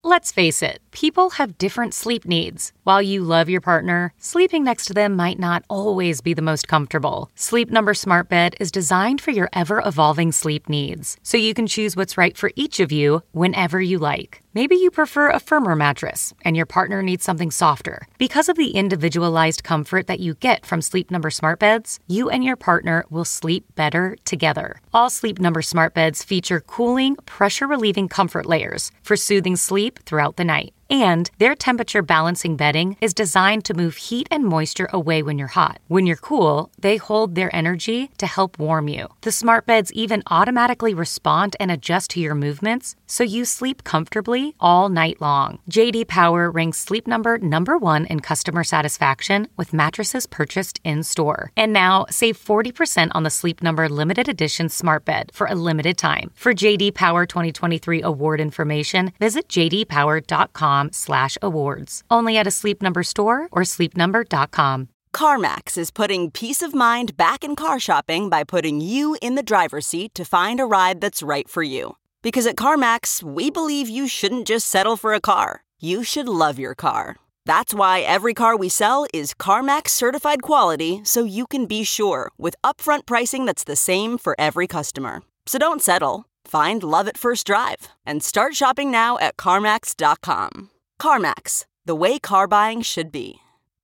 Let's face it, people have different sleep needs. While you love your partner, sleeping next to them might not always be the most comfortable. Sleep Number Smart Bed is designed for your ever-evolving sleep needs, so you can choose what's right for each of you whenever you like. Maybe you prefer a firmer mattress and your partner needs something softer. Because of the individualized comfort that you get from Sleep Number Smart Beds, you and your partner will sleep better together. All Sleep Number Smart Beds feature cooling, pressure-relieving comfort layers for soothing sleep throughout the night. And their temperature balancing bedding is designed to move heat and moisture away when you're hot. When you're cool, they hold their energy to help warm you. The smart beds even automatically respond and adjust to your movements, so you sleep comfortably all night long. J.D. Power ranks Sleep Number #1 in customer satisfaction with mattresses purchased in-store. And now, save 40% on the Sleep Number limited edition smart bed for a limited time. For J.D. Power 2023 award information, visit jdpower.com/awards. Only at a Sleep Number store or sleepnumber.com. CarMax is putting peace of mind back in car shopping by putting you in the driver's seat to find a ride that's right for you. Because at CarMax, we believe you shouldn't just settle for a car. You should love your car. That's why every car we sell is CarMax certified quality, so you can be sure with upfront pricing that's the same for every customer. So don't settle. Find love at first drive and start shopping now at CarMax.com. CarMax, the way car buying should be.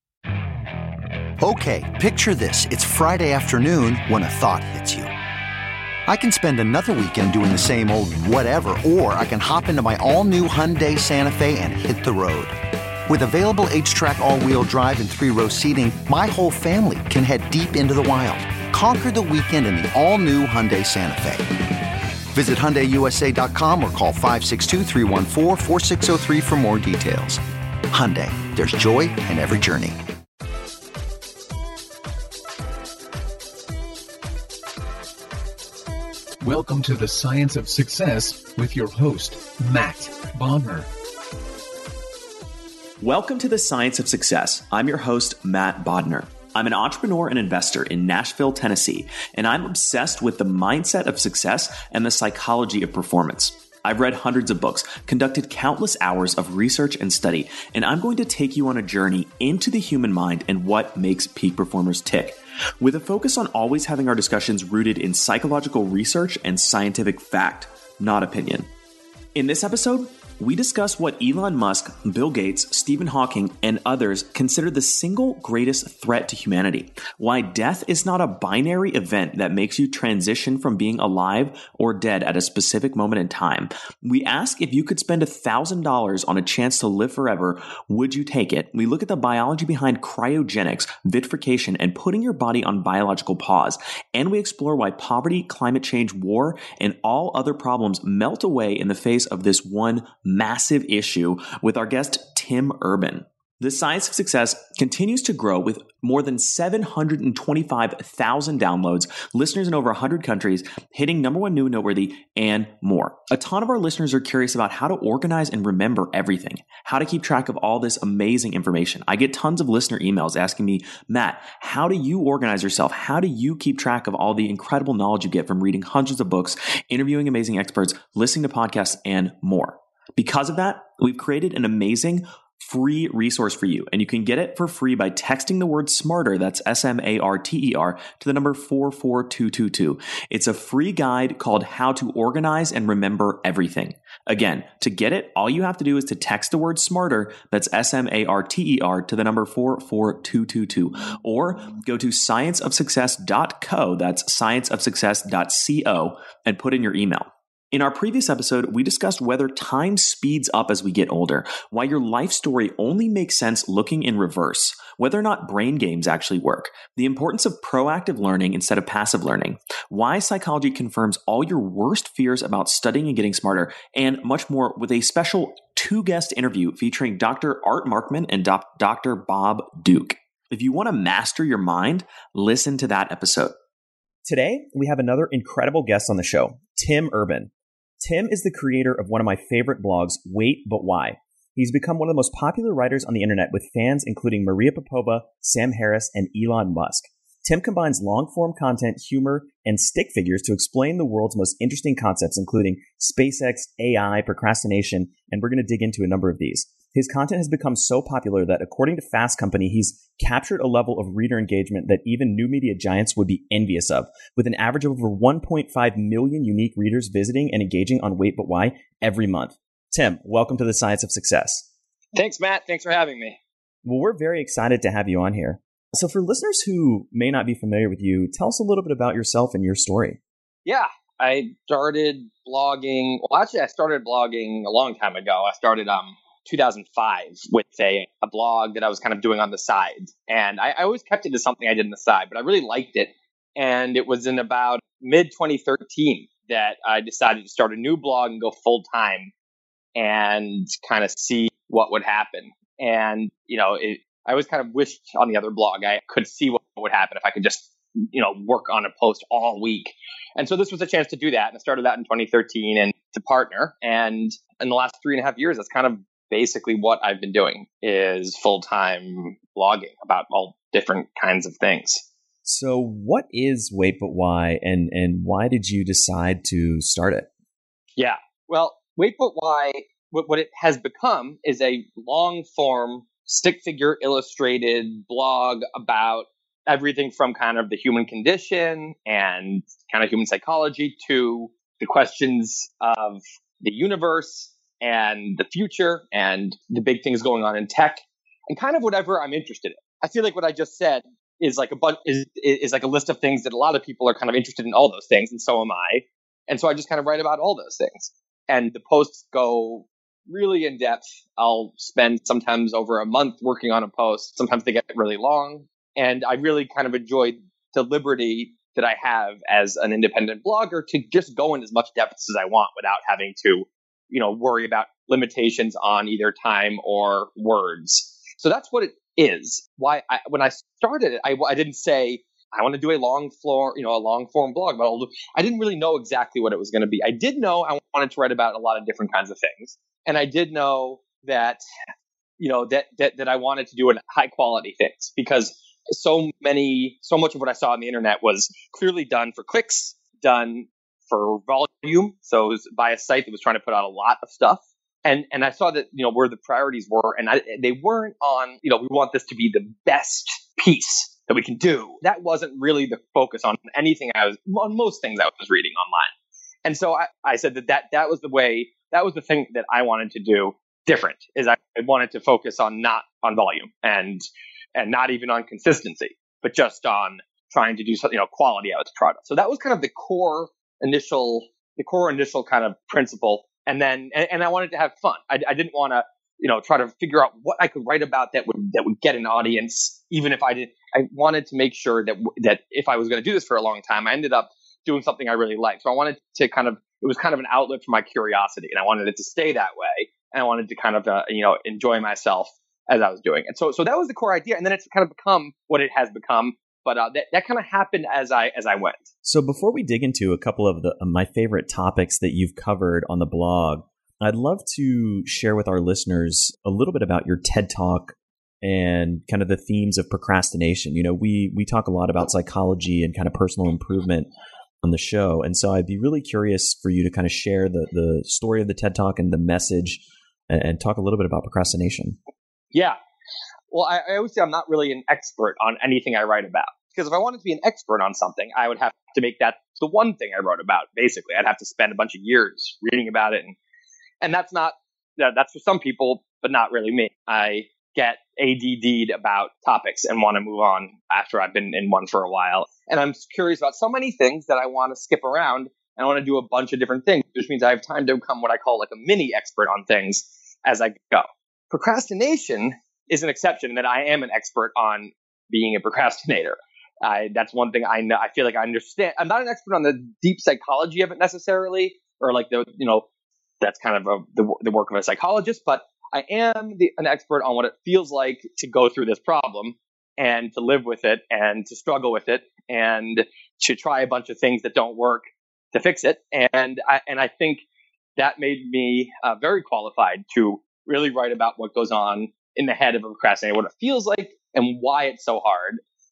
Okay, picture this. It's Friday afternoon when a thought hits you. I can spend another weekend doing the same old whatever, or I can hop into my all-new Hyundai Santa Fe and hit the road. With available H-Track all-wheel drive and 3-row seating, my whole family can head deep into the wild. Conquer the weekend in the all-new Hyundai Santa Fe. Visit HyundaiUSA.com or call 562-314-4603 for more details. Hyundai, there's joy in every journey. Welcome to the Science of Success with your host, Matt Bodner. Welcome to the Science of Success. I'm your host, Matt Bodner. I'm an entrepreneur and investor in Nashville, Tennessee, and I'm obsessed with the mindset of success and the psychology of performance. I've read hundreds of books, conducted countless hours of research and study, and I'm going to take you on a journey into the human mind and what makes peak performers tick, with a focus on always having our discussions rooted in psychological research and scientific fact, not opinion. In this episode, we discuss what Elon Musk, Bill Gates, Stephen Hawking, and others consider the single greatest threat to humanity, why death is not a binary event that makes you transition from being alive or dead at a specific moment in time. We ask if you could spend $1,000 on a chance to live forever, would you take it? We look at the biology behind cryogenics, vitrification, and putting your body on biological pause. And we explore why poverty, climate change, war, and all other problems melt away in the face of this one massive issue with our guest, Tim Urban. The Science of Success continues to grow with more than 725,000 downloads, listeners in over 100 countries, hitting #1 new noteworthy, and more. A ton of our listeners are curious about how to organize and remember everything, how to keep track of all this amazing information. I get tons of listener emails asking me, Matt, how do you organize yourself? How do you keep track of all the incredible knowledge you get from reading hundreds of books, interviewing amazing experts, listening to podcasts, and more? Because of that, we've created an amazing free resource for you, and you can get it for free by texting the word SMARTER, that's SMARTER, to the number 44222. It's a free guide called How to Organize and Remember Everything. Again, to get it, all you have to do is to text the word SMARTER, that's SMARTER, to the number 44222, or go to scienceofsuccess.co, that's scienceofsuccess.co, and put in your email. In our previous episode, we discussed whether time speeds up as we get older, why your life story only makes sense looking in reverse, whether or not brain games actually work, the importance of proactive learning instead of passive learning, why psychology confirms all your worst fears about studying and getting smarter, and much more with a special 2-guest interview featuring Dr. Art Markman and Dr. Bob Duke. If you want to master your mind, listen to that episode. Today, we have another incredible guest on the show, Tim Urban. Tim is the creator of one of my favorite blogs, Wait But Why. He's become one of the most popular writers on the internet with fans including Maria Popova, Sam Harris, and Elon Musk. Tim combines long-form content, humor, and stick figures to explain the world's most interesting concepts, including SpaceX, AI, procrastination, and we're going to dig into a number of these. His content has become so popular that, according to Fast Company, he's captured a level of reader engagement that even new media giants would be envious of, with an average of over 1.5 million unique readers visiting and engaging on Wait But Why every month. Tim, welcome to the Science of Success. Thanks, Matt. Thanks for having me. Well, we're very excited to have you on here. So for listeners who may not be familiar with you, tell us a little bit about yourself and your story. Yeah, I started blogging. Well, actually, I started blogging a long time ago. I started 2005 with a blog that I was kind of doing on the side. And I always kept it as something I did on the side, but I really liked it. And it was in about mid-2013 that I decided to start a new blog and go full-time and kind of see what would happen. And, I always kind of wished on the other blog I could see what would happen if I could just, work on a post all week. And so this was a chance to do that. And I started that in 2013 and to partner. And in the last 3.5 years, that's kind of basically what I've been doing is full-time blogging about all different kinds of things. So what is Wait But Why and why did you decide to start it? Yeah, well, Wait But Why, what it has become is a long-form stick figure illustrated blog about everything from kind of the human condition and kind of human psychology to the questions of the universe and the future and the big things going on in tech and kind of whatever I'm interested in. I feel like what I just said is like a bunch is like a list of things that a lot of people are kind of interested in all those things, and so am I. And so I just kind of write about all those things. And the posts go really in depth. I'll spend sometimes over a month working on a post. Sometimes they get really long. And I really kind of enjoyed the liberty that I have as an independent blogger to just go in as much depth as I want without having to, worry about limitations on either time or words. So that's what it is. When I started it, I didn't say I want to do a long form blog, but I didn't really know exactly what it was going to be. I did know I wanted to write about a lot of different kinds of things. And I did know that, that I wanted to do high quality things because so much of what I saw on the internet was clearly done for clicks, done for volume. So it was by a site that was trying to put out a lot of stuff. And I saw that, where the priorities were, and they weren't on, we want this to be the best piece that we can do. That wasn't really the focus on on most things I was reading online. And so I said that was the thing that I wanted to do different, is I wanted to focus on not on volume and not even on consistency, but just on trying to do something, quality out of the product. So that was kind of the core initial kind of principle. And then, and I wanted to have fun. I didn't want to, try to figure out what I could write about that would get an audience, even if I did. I wanted to make sure that if I was going to do this for a long time, I ended up doing something I really liked. So I wanted to it was kind of an outlet for my curiosity, and I wanted it to stay that way. And I wanted to kind of, enjoy myself as I was doing it. So that was the core idea. And then it's kind of become what it has become. But that kind of happened as I went. So before we dig into a couple of my favorite topics that you've covered on the blog, I'd love to share with our listeners a little bit about your TED Talk and kind of the themes of procrastination. We talk a lot about psychology and kind of personal improvement on the show. And so I'd be really curious for you to kind of share the story of the TED Talk and the message and talk a little bit about procrastination. Yeah. Well, I always say I'm not really an expert on anything I write about, because if I wanted to be an expert on something, I would have to make that the one thing I wrote about. Basically, I'd have to spend a bunch of years reading about it. And that's for some people, but not really me. I get ADD'd about topics and want to move on after I've been in one for a while. And I'm curious about so many things that I want to skip around, and I want to do a bunch of different things, which means I have time to become what I call like a mini expert on things as I go. Procrastination is an exception in that I am an expert on being a procrastinator. That's one thing I know. I feel like I understand. I'm not an expert on the deep psychology of it necessarily, or like that's kind of the work of a psychologist, but I am an expert on what it feels like to go through this problem and to live with it and to struggle with it and to try a bunch of things that don't work to fix it. And I think that made me very qualified to really write about what goes on in the head of a procrastinator, what it feels like and why it's so hard.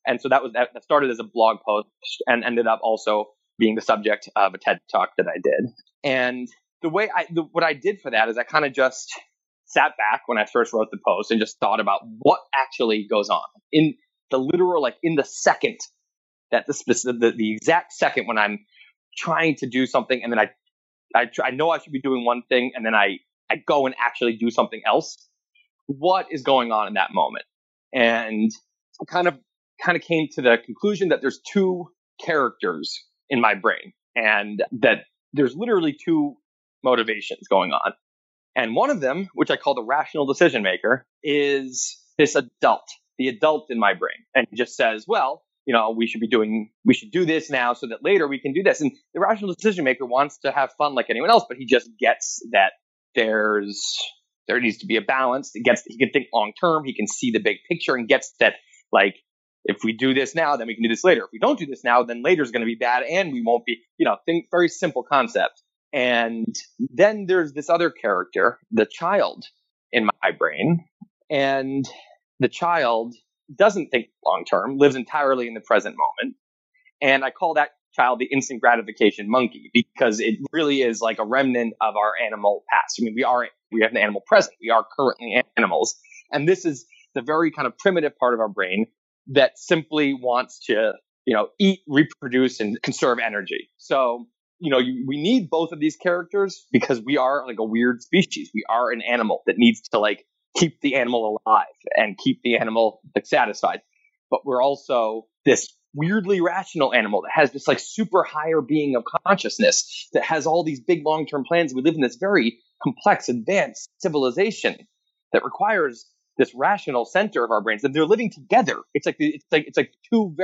And so that started as a blog post and ended up also being the subject of a TED Talk that I did. And what I did for that is I kind of just sat back when I first wrote the post and just thought about what actually goes on in the literal, like in the second that the exact second when I'm trying to do something, and then I know I should be doing one thing, and then I go and actually do something else. What is going on in that moment? And I kind of came to the conclusion that there's two characters in my brain, and that there's literally two motivations going on. And one of them, which I call the rational decision maker, is this adult, the adult in my brain. And it just says, well, we should do this now so that later we can do this. And the rational decision maker wants to have fun like anyone else, but he just gets that there needs to be a balance. He can think long term. He can see the big picture and gets that, like, if we do this now, then we can do this later. If we don't do this now, then later is going to be bad and we won't be, very simple concept. And then there's this other character, the child in my brain. And the child doesn't think long term, lives entirely in the present moment. And I call that child the instant gratification monkey, because it really is like a remnant of our animal past. I mean, we have an animal present. We are currently animals. And this is the very kind of primitive part of our brain that simply wants to, eat, reproduce, and conserve energy. So, we need both of these characters because we are like a weird species. We are an animal that needs to like keep the animal alive and keep the animal like satisfied. But we're also this weirdly rational animal that has this like super higher being of consciousness that has all these big long-term plans. We live in this very complex, advanced civilization that requires this rational center of our brains, and they're living together. It's like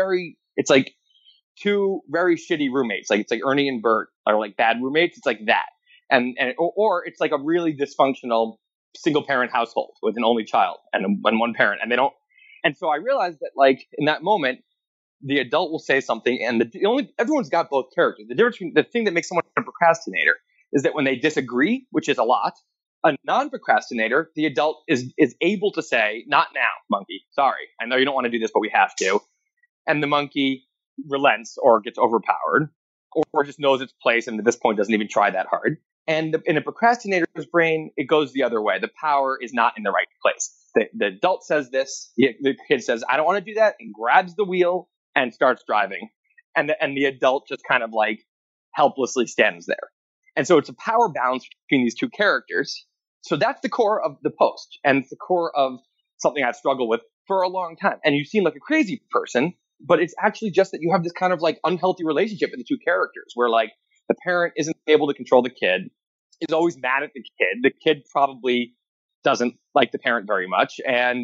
two very shitty roommates. Like it's like Ernie and Bert are like bad roommates. It's like that, or it's like a really dysfunctional single parent household with an only child and one parent, and they don't. And so I realized that like in that moment, the adult will say something, and everyone's got both characters. The thing that makes someone a procrastinator is that when they disagree, which is a lot, a non-procrastinator, the adult is able to say, "Not now, monkey. Sorry, I know you don't want to do this, but we have to." And the monkey relents or gets overpowered, or just knows its place, and at this point doesn't even try that hard. And in a procrastinator's brain, it goes the other way. The power is not in the right place. The adult says this. The kid says, "I don't want to do that," and grabs the wheel and starts driving. And the adult just kind of like helplessly stands there. And so it's a power balance between these two characters. So that's the core of the post, and it's the core of something I've struggled with for a long time. And you seem like a crazy person, but it's actually just that you have this kind of like unhealthy relationship with the two characters where like the parent isn't able to control the kid, is always mad at the kid. The kid probably doesn't like the parent very much. And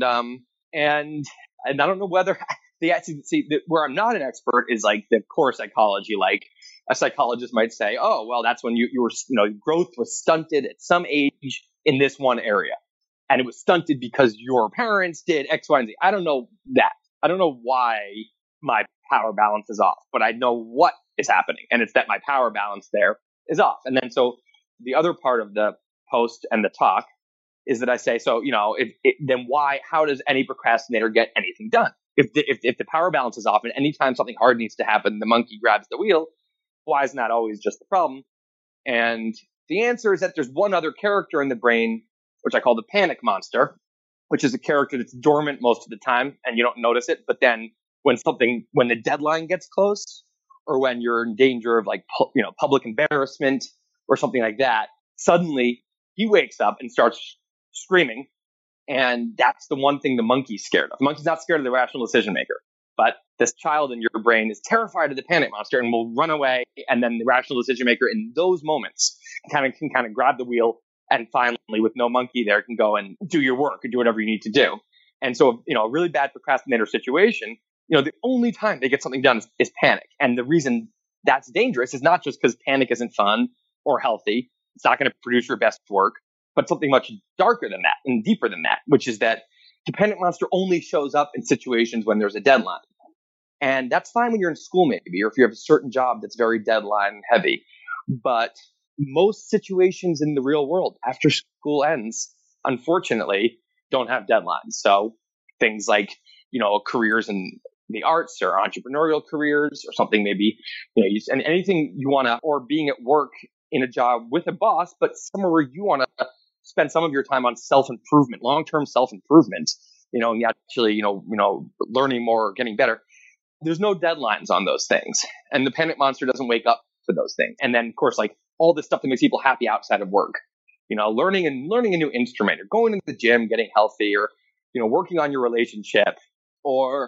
I don't know whether where I'm not an expert is like the core psychology. Like a psychologist might say, "Oh, well, that's when your growth was stunted at some age in this one area. And it was stunted because your parents did X, Y, and Z." I don't know that. I don't know why my power balance is off, but I know what is happening. And it's that my power balance there is off. And then so the other part of the post and the talk is that I say, then why, how does any procrastinator get anything done? If the power balance is off and anytime something hard needs to happen, the monkey grabs the wheel, why isn't that always just the problem? And the answer is that there's one other character in the brain, which I call the panic monster, which is a character that's dormant most of the time and you don't notice it. But then when the deadline gets close, or when you're in danger of like, public embarrassment or something like that, suddenly he wakes up and starts screaming. And that's the one thing the monkey's scared of. The monkey's not scared of the rational decision maker, but this child in your brain is terrified of the panic monster and will run away. And then the rational decision maker in those moments can kind of grab the wheel and finally, with no monkey there, can go and do your work or do whatever you need to do. And so, a really bad procrastinator situation, the only time they get something done is panic. And the reason that's dangerous is not just because panic isn't fun or healthy. It's not going to produce your best work, but something much darker than that and deeper than that, which is that the panic monster only shows up in situations when there's a deadline. And that's fine when you're in school, maybe, or if you have a certain job that's very deadline heavy. But most situations in the real world after school ends, unfortunately, don't have deadlines. So things like, careers in the arts or entrepreneurial careers or something maybe, and anything you want to, or being at work in a job with a boss, but somewhere where you want to spend some of your time on self-improvement, long-term self-improvement, and actually, learning more, getting better. There's no deadlines on those things. And the panic monster doesn't wake up to those things. And then, of course, like all this stuff that makes people happy outside of work, learning a new instrument, or going to the gym, getting healthy, or, working on your relationship, or,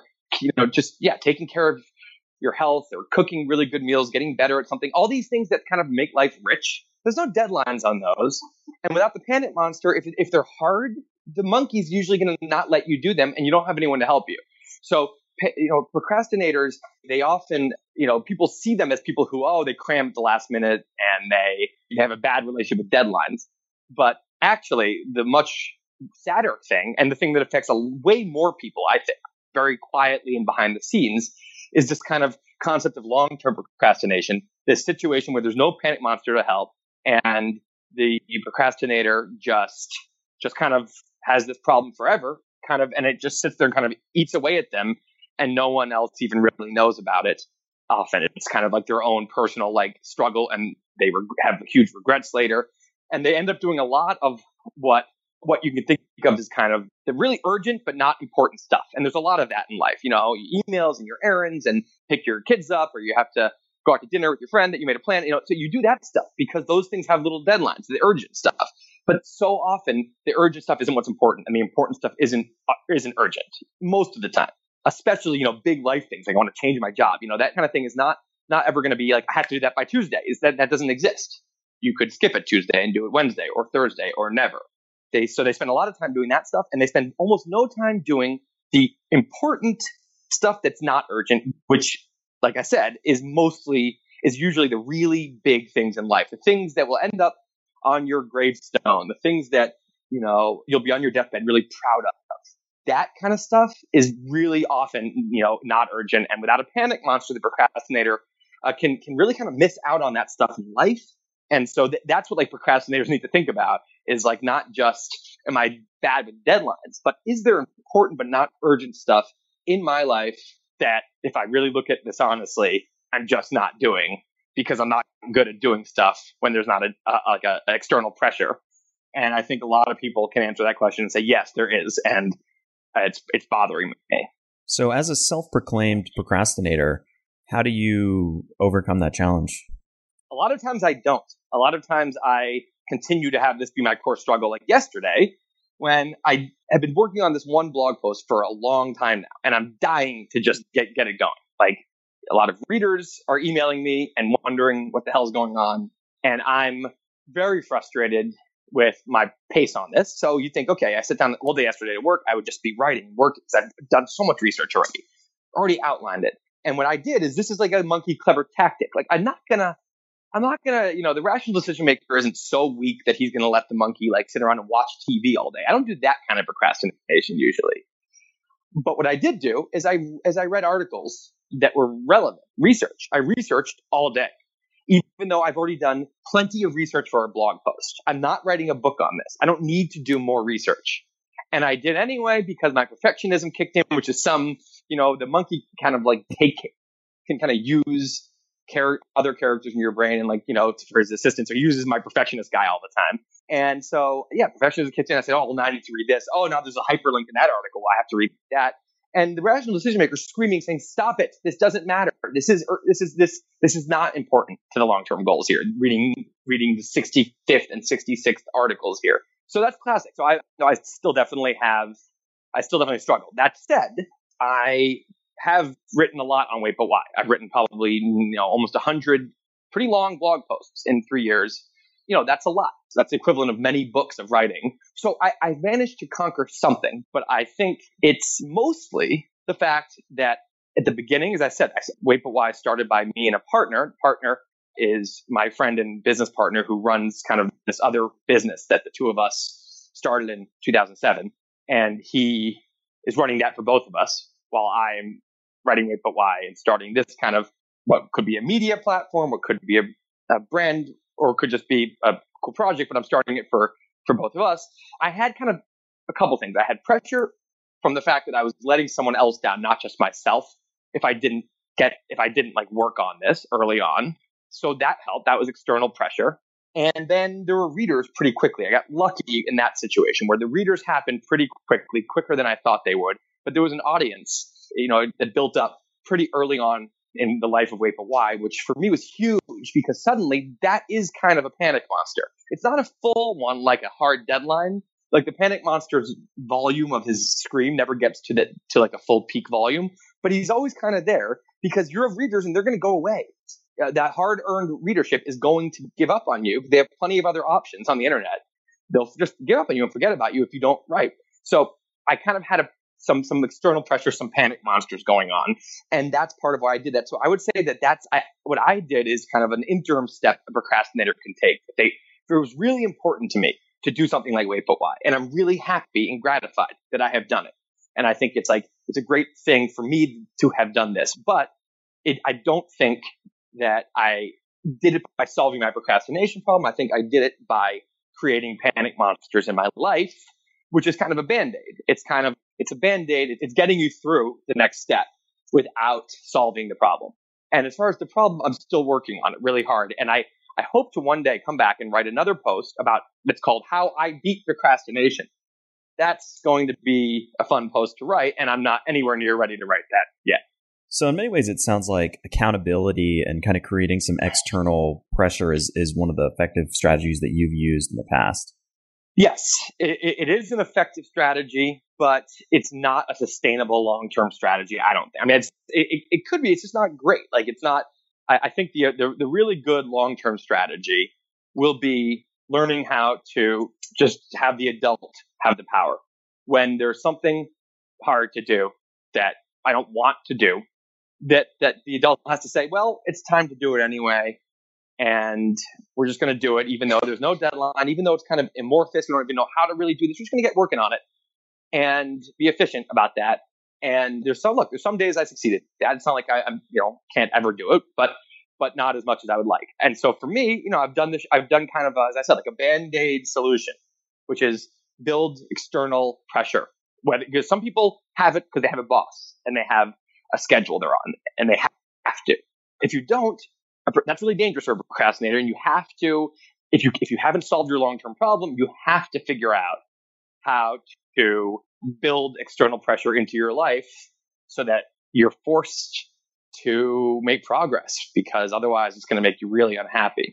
taking care of your health, or cooking really good meals, getting better at something, all these things that kind of make life rich. There's no deadlines on those. And without the panic monster, if they're hard, the monkey's usually going to not let you do them, and you don't have anyone to help you. So, procrastinators, they often, people see them as people who, they cram at the last minute and they have a bad relationship with deadlines. But actually, the much sadder thing, and the thing that affects way more people, I think, very quietly and behind the scenes, is this kind of concept of long-term procrastination, this situation where there's no panic monster to help, and the procrastinator just kind of has this problem forever, and it just sits there and kind of eats away at them, and no one else even really knows about it. Often it's kind of like their own personal struggle, and they have huge regrets later, and they end up doing a lot of what you can think of as kind of the really urgent but not important stuff. And there's a lot of that in life, your emails and your errands, and pick your kids up, or you have to go out to dinner with your friend that you made a plan, so you do that stuff because those things have little deadlines, the urgent stuff. But so often the urgent stuff isn't what's important, and the important stuff isn't urgent most of the time. Especially, big life things like I want to change my job, that kind of thing is not ever going to be like, I have to do that by Tuesday. That doesn't exist. You could skip it Tuesday and do it Wednesday or Thursday or never. So they spend a lot of time doing that stuff, and they spend almost no time doing the important stuff that's not urgent, which, like I said, is usually the really big things in life, the things that will end up on your gravestone, the things that, you'll be on your deathbed really proud of. That kind of stuff is really often, not urgent. And without a panic monster, the procrastinator can really kind of miss out on that stuff in life. And so that's what procrastinators need to think about, is not just, am I bad with deadlines, but is there important but not urgent stuff in my life that, if I really look at this honestly, I'm just not doing because I'm not good at doing stuff when there's not an external pressure. And I think a lot of people can answer that question and say, yes, there is. And it's bothering me. So as a self-proclaimed procrastinator, how do you overcome that challenge? A lot of times I don't. A lot of times I continue to have this be my core struggle. Like yesterday, when I have been working on this one blog post for a long time now, and I'm dying to just get it going. A lot of readers are emailing me and wondering what the hell's going on. And I'm very frustrated with my pace on this. So you think, okay, I sit down all day yesterday to work. I would just be writing, working, because I've done so much research already outlined it. And what I did is, this is like a monkey clever tactic. I'm not gonna, the rational decision maker isn't so weak that he's gonna let the monkey sit around and watch TV all day. I don't do that kind of procrastination usually. But what I did do is I read articles that were relevant research. I researched all day, even though I've already done plenty of research for a blog post. I'm not writing a book on this. I don't need to do more research. And I did anyway because my perfectionism kicked in, which is the monkey kind of can kind of use other characters in your brain and for his assistance. So he uses my perfectionist guy all the time. And so, perfectionism kicked in. I said, now I need to read this. Oh, now there's a hyperlink in that article. I have to read that. And the rational decision maker screaming, saying, "Stop it! This doesn't matter. This is not important to the long-term goals here." Reading the 65th and 66th articles here. So that's classic. So I still definitely struggle. That said, I have written a lot on Wait But Why. I've written probably almost 100 pretty long blog posts in 3 years. That's a lot. That's the equivalent of many books of writing. So I managed to conquer something, but I think it's mostly the fact that at the beginning, as I said, Wait But Why started by me and a partner. Partner is my friend and business partner who runs kind of this other business that the two of us started in 2007. And he is running that for both of us while I'm writing Wait But Why and starting this kind of what could be a media platform, what could be a brand, or it could just be a cool project, but I'm starting it for both of us. I had kind of a couple things. I had pressure from the fact that I was letting someone else down, not just myself. if I didn't like work on this early on. So that helped. That was external pressure. And then there were readers pretty quickly. I got lucky in that situation where the readers happened pretty quickly, quicker than I thought they would. But there was an audience, that built up pretty early on in the life of Wait But Why, which for me was huge because suddenly that is kind of a panic monster. It's not a full one like a hard deadline. Like the panic monster's volume of his scream never gets to like a full peak volume, but he's always kind of there because you're of readers and they're going to go away. That hard-earned readership is going to give up on you. They have plenty of other options on the internet. They'll just give up on you and forget about you if you don't write. So I kind of had some external pressure, some panic monsters going on, and that's part of why I did that. So I would say that what I did is kind of an interim step a procrastinator can take. If it was really important to me to do something like Wait But Why, and I'm really happy and gratified that I have done it, and I think it's a great thing for me to have done this, but I don't think that I did it by solving my procrastination problem. I think I did it by creating panic monsters in my life, which is kind of a Band-Aid. It's a Band-Aid. It's getting you through the next step without solving the problem. And as far as the problem, I'm still working on it really hard. And I hope to one day come back and write another post that's called How I Beat Procrastination. That's going to be a fun post to write, and I'm not anywhere near ready to write that yet. So in many ways, it sounds like accountability and kind of creating some external pressure is one of the effective strategies that you've used in the past. Yes, it is an effective strategy, but it's not a sustainable long-term strategy. I don't think. I mean, it could be. It's just not great. Like it's not. I think the really good long-term strategy will be learning how to just have the adult have the power when there's something hard to do that I don't want to do. That the adult has to say, well, it's time to do it anyway. And we're just going to do it, even though there's no deadline, even though it's kind of amorphous. We don't even know how to really do this. We're just going to get working on it and be efficient about that. And there's some days I succeeded. It's not like I'm can't ever do it, but not as much as I would like. And so for me, I've done kind of, as I said, like a Band-Aid solution, which is build external pressure. Because some people have it because they have a boss and they have a schedule they're on and they have to. If you don't, that's really dangerous for a procrastinator. And you have to, if you haven't solved your long-term problem, you have to figure out how to build external pressure into your life so that you're forced to make progress, because otherwise it's going to make you really unhappy.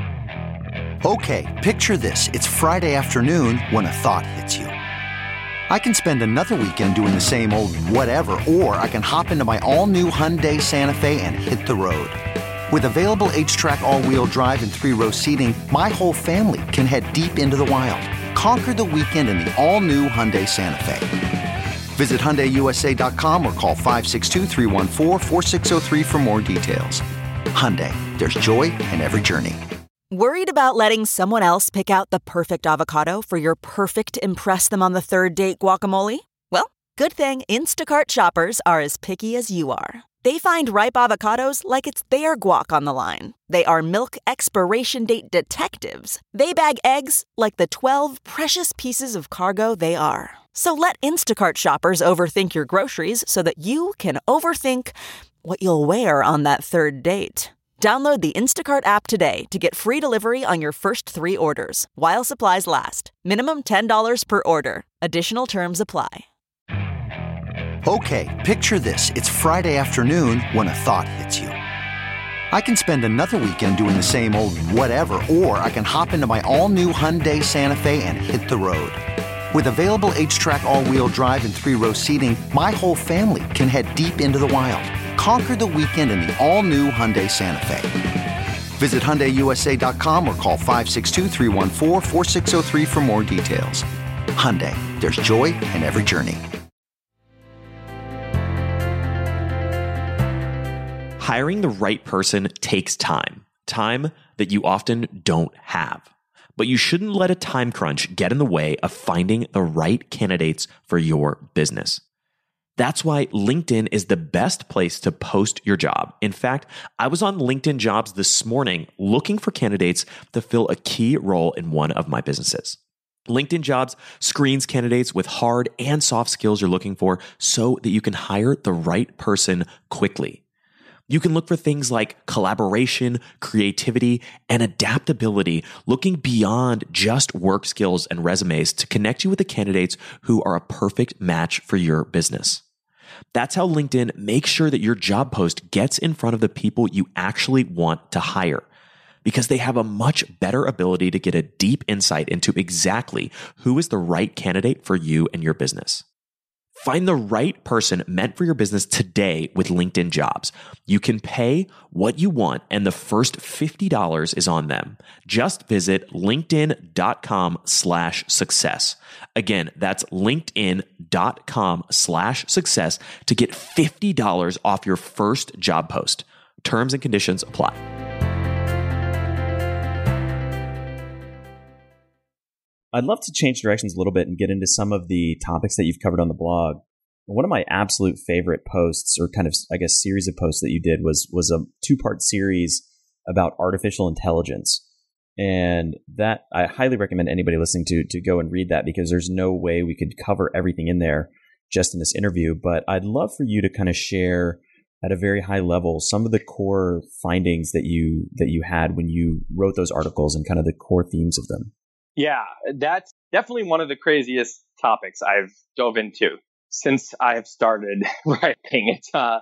Okay, picture this. It's Friday afternoon when a thought hits you. I can spend another weekend doing the same old whatever, or I can hop into my all-new Hyundai Santa Fe and hit the road. With available H-Track all-wheel drive and 3-row seating, my whole family can head deep into the wild. Conquer the weekend in the all-new Hyundai Santa Fe. Visit HyundaiUSA.com or call 562-314-4603 for more details. Hyundai, there's joy in every journey. Worried about letting someone else pick out the perfect avocado for your perfect impress-them-on-the-third-date guacamole? Well, good thing Instacart shoppers are as picky as you are. They find ripe avocados like it's their guac on the line. They are milk expiration date detectives. They bag eggs like the 12 precious pieces of cargo they are. So let Instacart shoppers overthink your groceries so that you can overthink what you'll wear on that third date. Download the Instacart app today to get free delivery on your first 3 orders, while supplies last. Minimum $10 per order. Additional terms apply. Okay, picture this. It's Friday afternoon when a thought hits you. I can spend another weekend doing the same old whatever, or I can hop into my all-new Hyundai Santa Fe and hit the road. With available H-Track all-wheel drive and 3-row seating, my whole family can head deep into the wild. Conquer the weekend in the all-new Hyundai Santa Fe. Visit HyundaiUSA.com or call 562-314-4603 for more details. Hyundai, there's joy in every journey. Hiring the right person takes time that you often don't have. But you shouldn't let a time crunch get in the way of finding the right candidates for your business. That's why LinkedIn is the best place to post your job. In fact, I was on LinkedIn Jobs this morning looking for candidates to fill a key role in one of my businesses. LinkedIn Jobs screens candidates with hard and soft skills you're looking for so that you can hire the right person quickly. You can look for things like collaboration, creativity, and adaptability, looking beyond just work skills and resumes to connect you with the candidates who are a perfect match for your business. That's how LinkedIn makes sure that your job post gets in front of the people you actually want to hire, because they have a much better ability to get a deep insight into exactly who is the right candidate for you and your business. Find the right person meant for your business today with LinkedIn Jobs. You can pay what you want, and the first $50 is on them. Just visit linkedin.com/success. Again, that's linkedin.com/success to get $50 off your first job post. Terms and conditions apply. I'd love to change directions a little bit and get into some of the topics that you've covered on the blog. One of my absolute favorite posts, or kind of, I guess, series of posts that you did was a 2-part series about artificial intelligence. And that I highly recommend anybody listening to go and read that, because there's no way we could cover everything in there just in this interview. But I'd love for you to kind of share at a very high level some of the core findings that you had when you wrote those articles and kind of the core themes of them. Yeah, that's definitely one of the craziest topics I've dove into since I have started writing.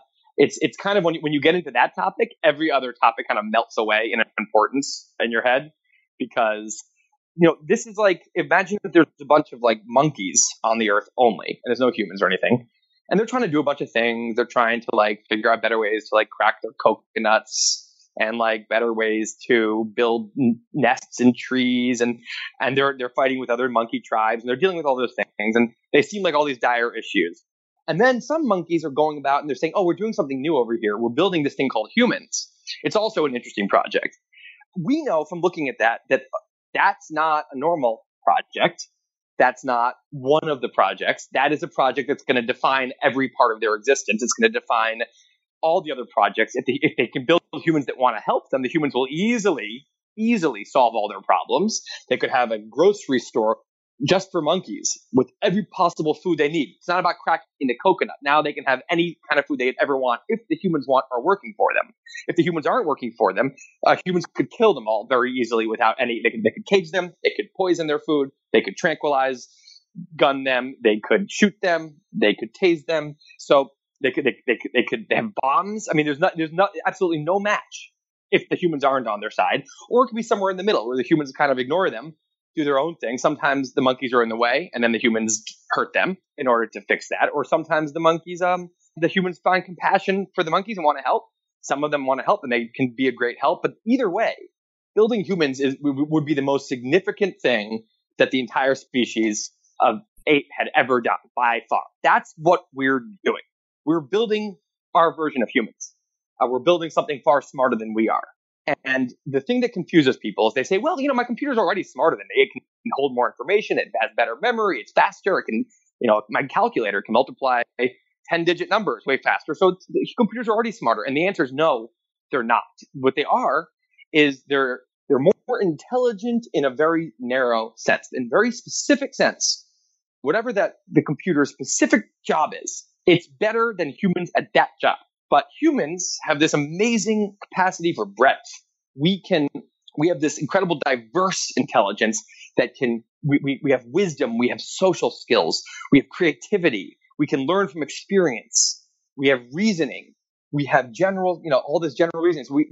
It's kind of when you get into that topic, every other topic kind of melts away in importance in your head, because this is like, imagine that there's a bunch of like monkeys on the earth only, and there's no humans or anything, and they're trying to do a bunch of things. They're trying to like figure out better ways to like crack their coconuts, and like better ways to build nests in trees, and they're fighting with other monkey tribes, and they're dealing with all those things, and they seem like all these dire issues. And then some monkeys are going about and they're saying, oh, we're doing something new over here. We're building this thing called humans. It's also an interesting project. We know from looking at that that's not a normal project. That's not one of the projects. That is a project that's going to define every part of their existence. It's going to define all the other projects. If they can build humans that want to help them, the humans will easily solve all their problems. They could have a grocery store just for monkeys with every possible food they need. It's not about cracking the coconut. Now they can have any kind of food they'd ever want if the humans are working for them. If the humans aren't working for them, humans could kill them all very easily without any. They could cage them. They could poison their food. They could tranquilize, gun them. They could shoot them. They could tase them. So they could have bombs. I mean, there's absolutely no match if the humans aren't on their side, or it could be somewhere in the middle where the humans kind of ignore them, do their own thing. Sometimes the monkeys are in the way, and then the humans hurt them in order to fix that. Or sometimes the humans find compassion for the monkeys and want to help. Some of them want to help, and they can be a great help. But either way, building humans would be the most significant thing that the entire species of ape had ever done by far. That's what we're doing. We're building our version of humans. We're building something far smarter than we are. And the thing that confuses people is they say, well, my computer's already smarter than me. It can hold more information. It has better memory. It's faster. It can, my calculator can multiply 10-digit numbers way faster. So the computers are already smarter. And the answer is no, they're not. What they are is they're more intelligent in a very narrow sense, in very specific sense. Whatever that the computer's specific job is, it's better than humans at that job. But humans have this amazing capacity for breadth. We have this incredible diverse intelligence that we have wisdom, we have social skills, we have creativity, we can learn from experience, we have reasoning, we have all this general reasoning. So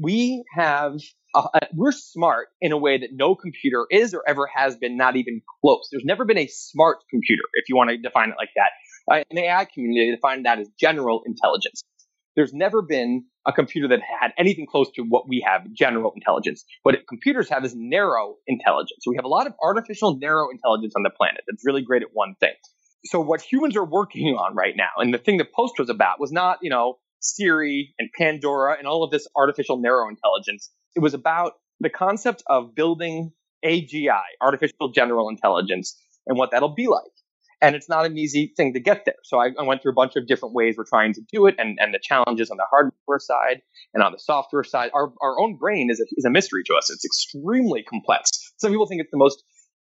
we're smart in a way that no computer is or ever has been, not even close. There's never been a smart computer, if you want to define it like that. In the AI community, they define that as general intelligence. There's never been a computer that had anything close to what we have, general intelligence. What computers have is narrow intelligence. So we have a lot of artificial narrow intelligence on the planet that's really great at one thing. So what humans are working on right now, and the thing the post was about, was not, Siri and Pandora and all of this artificial narrow intelligence. It was about the concept of building AGI, artificial general intelligence, and what that'll be like. And it's not an easy thing to get there. So I went through a bunch of different ways we're trying to do it, and the challenges on the hardware side and on the software side. Our own brain is a mystery to us. It's extremely complex. Some people think it's the most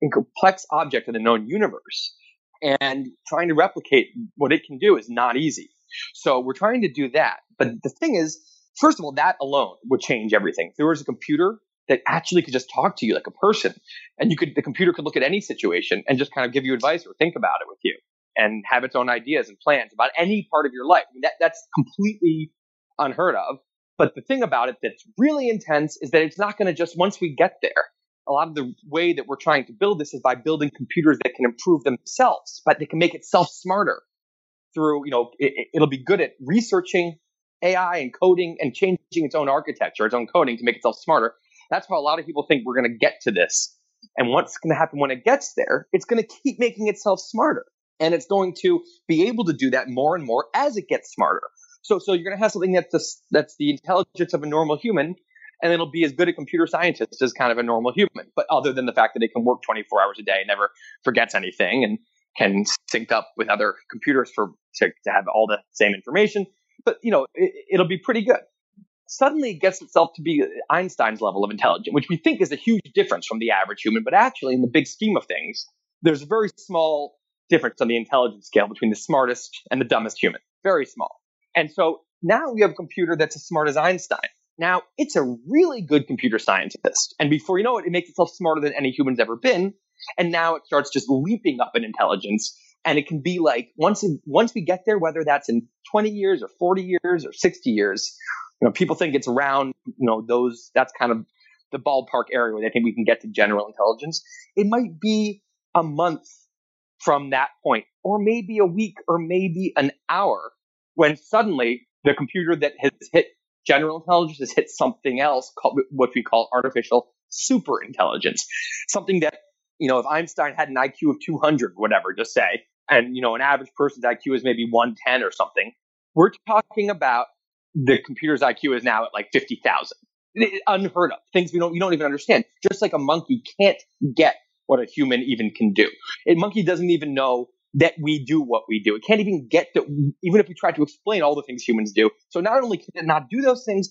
complex object in the known universe. And trying to replicate what it can do is not easy. So we're trying to do that. But the thing is, first of all, that alone would change everything. If there was a computer that actually could just talk to you like a person, and the computer could look at any situation and just kind of give you advice or think about it with you and have its own ideas and plans about any part of your life. I mean, that's completely unheard of. But the thing about it that's really intense is that it's not going to just, once we get there, a lot of the way that we're trying to build this is by building computers that can improve themselves, but they can make itself smarter through, it'll be good at researching AI and coding and changing its own architecture, its own coding to make itself smarter. That's how a lot of people think we're going to get to this. And what's going to happen when it gets there, it's going to keep making itself smarter. And it's going to be able to do that more and more as it gets smarter. So you're going to have something that's the intelligence of a normal human, and it'll be as good a computer scientist as kind of a normal human. But other than the fact that it can work 24 hours a day, never forgets anything, and can sync up with other computers to have all the same information. But, it'll be pretty good. Suddenly it gets itself to be Einstein's level of intelligence, which we think is a huge difference from the average human. But actually, in the big scheme of things, there's a very small difference on the intelligence scale between the smartest and the dumbest human. Very small. And so now we have a computer that's as smart as Einstein. Now, it's a really good computer scientist. And before you know it, it makes itself smarter than any human's ever been. And now it starts just leaping up in intelligence. And it can be like, once we get there, whether that's in 20 years or 40 years or 60 years, people think it's around, that's kind of the ballpark area where they think we can get to general intelligence. It might be a month from that point, or maybe a week, or maybe an hour, when suddenly the computer that has hit general intelligence has hit something else called what we call artificial super intelligence. Something that, if Einstein had an IQ of 200, whatever, just say, and, an average person's IQ is maybe 110 or something, we're talking about the computer's IQ is now at like 50,000. Unheard of. Things we don't even understand. Just like a monkey can't get what a human even can do. A monkey doesn't even know that we do what we do. It can't even get that, even if we try to explain all the things humans do. So not only can it not do those things,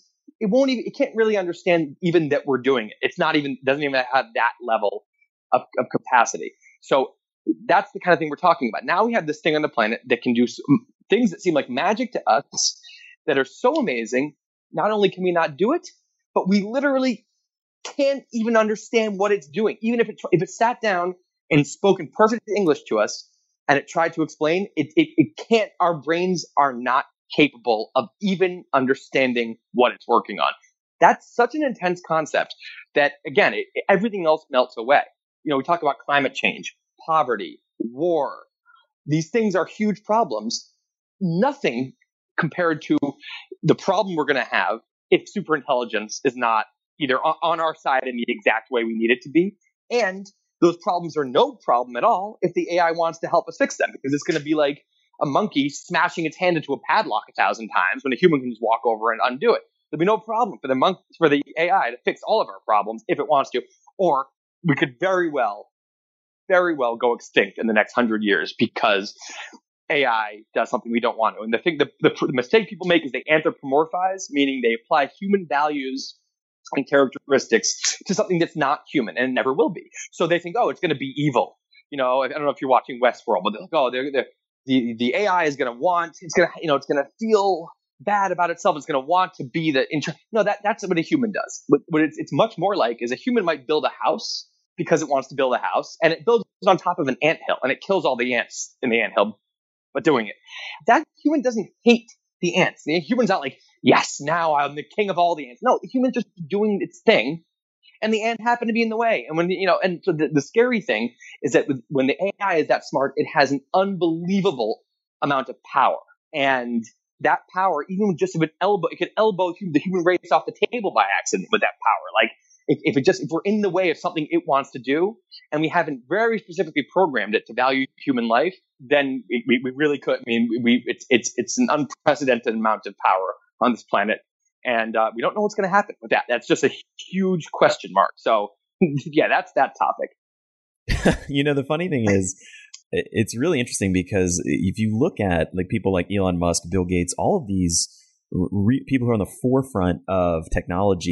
it can't really understand even that we're doing it. Doesn't even have that level of capacity. So that's the kind of thing we're talking about. Now we have this thing on the planet that can do things that seem like magic to us, that are so amazing. Not only can we not do it, but we literally can't even understand what it's doing. Even if it sat down and spoke in perfect English to us and it tried to explain, it can't. Our brains are not capable of even understanding what it's working on. That's such an intense concept that, again, everything else melts away. We talk about climate change, poverty, war. These things are huge problems. Nothing compared to the problem we're going to have if superintelligence is not either on our side in the exact way we need it to be, and those problems are no problem at all if the AI wants to help us fix them, because it's going to be like a monkey smashing its hand into a padlock 1,000 times when a human can just walk over and undo it. There'll be no problem for the AI to fix all of our problems if it wants to, or we could very well go extinct in the next 100 years because AI does something we don't want to. And the mistake people make is they anthropomorphize, meaning they apply human values and characteristics to something that's not human and never will be. So they think, it's going to be evil. I don't know if you're watching Westworld, but they're like, the AI is going to it's going to feel bad about itself. It's going to want to be that's what a human does. What it's much more like is a human might build a house because it wants to build a house, and it builds on top of an anthill, and it kills all the ants in the anthill but doing it. That human doesn't hate the ants. The human's not like, yes, now I'm the king of all the ants. No, the human's just doing its thing, and the ant happened to be in the way. And and so the scary thing is that when the AI is that smart, it has an unbelievable amount of power. And that power, even just if it could elbow the human race off the table by accident with that power. Like, if we're in the way of something it wants to do, and we haven't very specifically programmed it to value human life, then we really could. I mean, it's an unprecedented amount of power on this planet, and we don't know what's going to happen with that. That's just a huge question mark. So, yeah, that's that topic. The funny thing is, it's really interesting because if you look at like people like Elon Musk, Bill Gates, all of these people who are on the forefront of technology,